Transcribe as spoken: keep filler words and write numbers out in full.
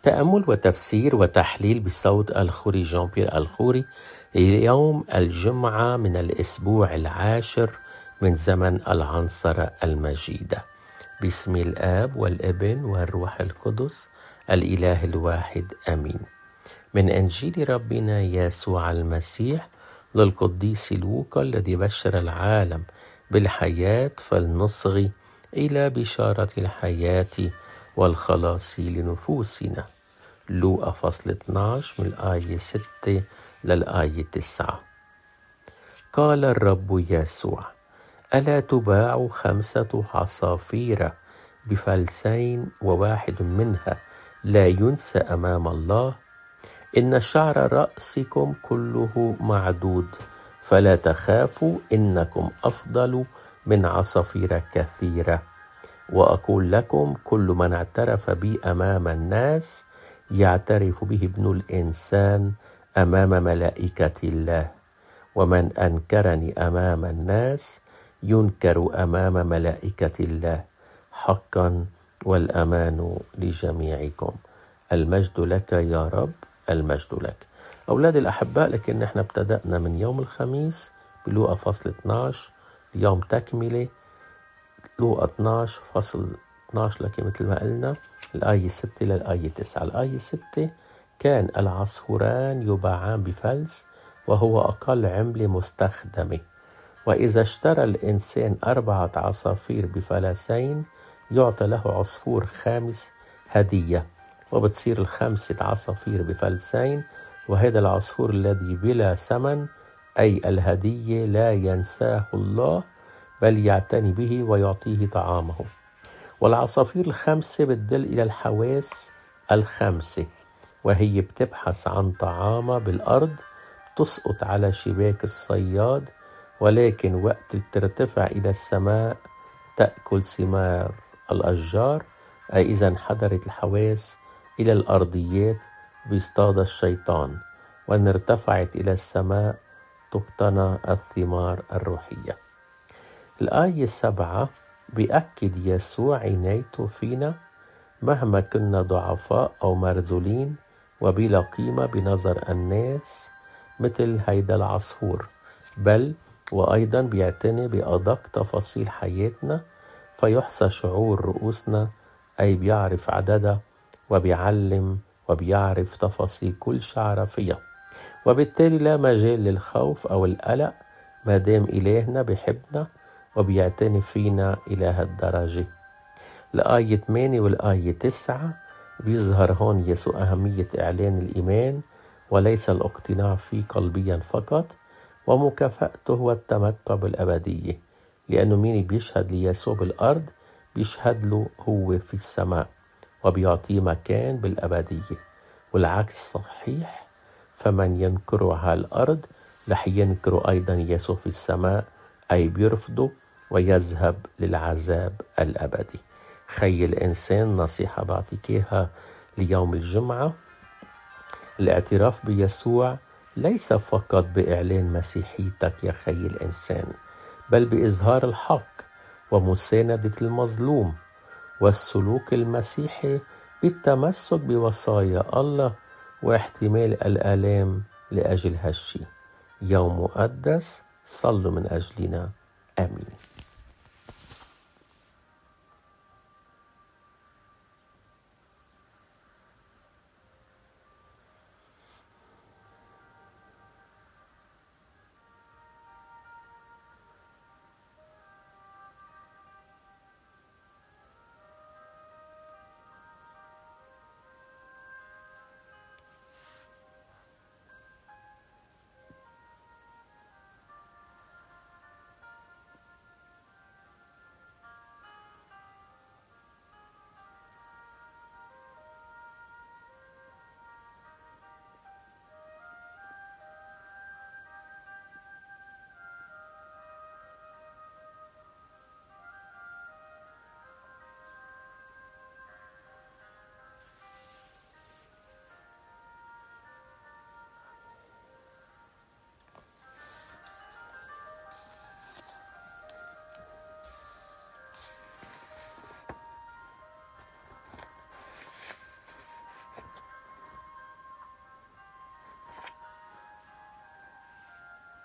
تأمل وتفسير وتحليل بصوت الخوري جان بيير الخوري. اليوم الجمعة من الأسبوع العاشر من زمن العنصرة المجيدة. باسم الآب والابن والروح القدس الإله الواحد آمين. من إنجيل ربنا يسوع المسيح للقديس لوقا الذي بشر العالم بالحياة، فلنصغي إلى بشارة الحياة والخلاص لنفوسنا. لوقا فصل اثناشر من الآية ستة للآية تسعة. قال الرب يسوع: ألا تباع خمسة عصافير بفلسين وواحد منها لا ينسى أمام الله؟ إن شعر رأسكم كله معدود، فلا تخافوا، إنكم أفضل من عصافير كثيرة. وأقول لكم، كل من اعترف بي أمام الناس يعترف به ابن الإنسان أمام ملائكة الله، ومن أنكرني أمام الناس ينكر أمام ملائكة الله. حقا والأمان لجميعكم. المجد لك يا رب، المجد لك. أولادي الأحباء، لكن نحن ابتدأنا من يوم الخميس بلوقا فصل اثناشر، اليوم تكملة لوقا اثناشر فصل اثناشر، لكن مثل ما قلنا الآية ستة للآية تسعة. الآية ستة: كان العصفوران يباعان بفلس، وهو أقل عملة مستخدمة. وإذا اشترى الإنسان أربعة عصافير بفلسين يعطى له عصفور خامس هدية، وبتصير الخمسة عصافير بفلسين. وهذا العصفور الذي بلا ثمن، أي الهدية، لا ينساه الله، بل يعتني به ويعطيه طعامه. والعصافير الخمسة بتدل إلى الحواس الخمسة، وهي بتبحث عن طعامها بالأرض، تسقط على شباك الصياد، ولكن وقت بترتفع إلى السماء تأكل ثمار الأشجار. أي إذا انحدرت الحواس إلى الأرضيات بيصطاد الشيطان، وأن ارتفعت إلى السماء تقتنى الثمار الروحية. الآية سبعة بيأكد يسوع عنايته فينا مهما كنا ضعفاء أو مرذولين وبلا قيمة بنظر الناس مثل هيدا العصفور، بل وأيضا بيعتني بأدق تفاصيل حياتنا، فيحصى شعور رؤوسنا، أي بيعرف عددها، وبيعلم وبيعرف تفاصيل كل شعرة فيها. وبالتالي لا مجال للخوف أو القلق ما دام إلهنا بيحبنا وبيعتني فينا إلى هالدرجة. الآية ثمانية والآية تسعة بيظهر هون يسوع أهمية إعلان الإيمان وليس الاقتناع فيه قلبيا فقط، ومكافأته هو التمتع بالأبدية، لأنه مين بيشهد ليسوع بالأرض بيشهد له هو في السماء وبيعطيه مكان بالأبدية. والعكس صحيح، فمن ينكره على الأرض رح ينكره أيضا يسوع في السماء، أي بيرفضه ويذهب للعذاب الأبدي. خي الإنسان، نصيحة بعطيك إياها ليوم الجمعة: الاعتراف بيسوع ليس فقط بإعلان مسيحيتك يا خي الإنسان، بل بإظهار الحق ومساندة المظلوم، والسلوك المسيحي بالتمسك بوصايا الله واحتمال الآلام لأجل هالشي. يوم مقدس، صلوا من أجلنا. آمين.